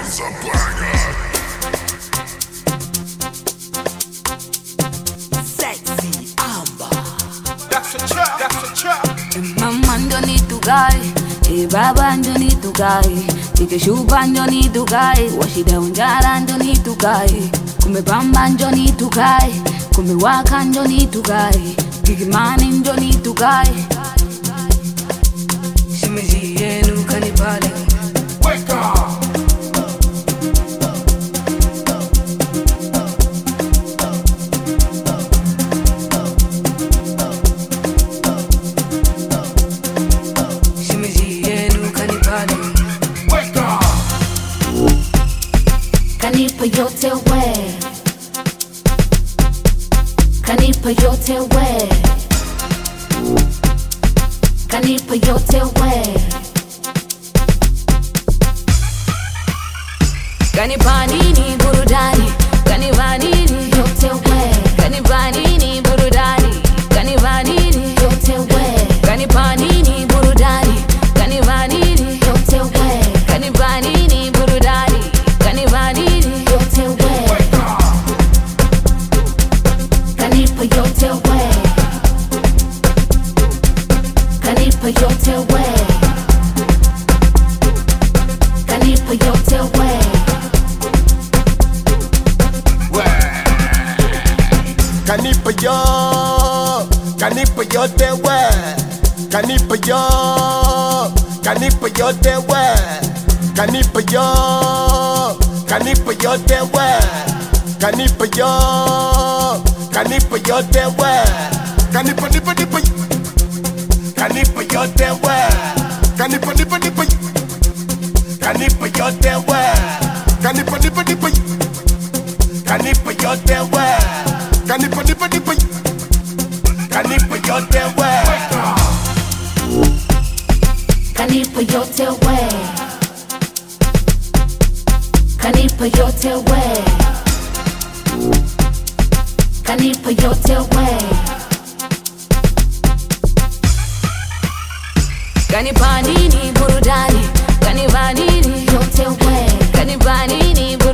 is a banger. Sexy Amber. That's a trap, that's a trap. Mama ndo nitugae, baba ndo nitugae, ikishupa ndo nitugae, washida unjara ndo nitugae, kumepamba ndo nitugae, kumewaka ndo nitugae, kikimani ndo nitugae. Shimeji yenu kanipale. Wake up. Kanipa yote we, kanipa yote we, kanipa yote we, kanipa nini burudani, kanipa nini yote we, kanipa nini burudani, kanipa nini yote we, kanipa nini burudani, kanipa nini yote we, kanipa nini burudani, kanipa nini yote we, kanipa yote we, kanipa yote we, kanipa yote we. Kanipa yo, kanipa yote we, kanipa yo, kanipa yote we, kanipa yo, kanipa yote we, kanipa yo, kanipa yote we, kanipa nipa nipa, kanipa yote we, kanipa nipa nipa, kanipa yote we, kanipa nipa nipa, kanipa yote we. Kanipa nipa nipa, kanipa yote we, Kanipa yote we, kanipa yote we, kanipa yote we, kanipa nini burudani, kanipa nini yote we, kanipa nini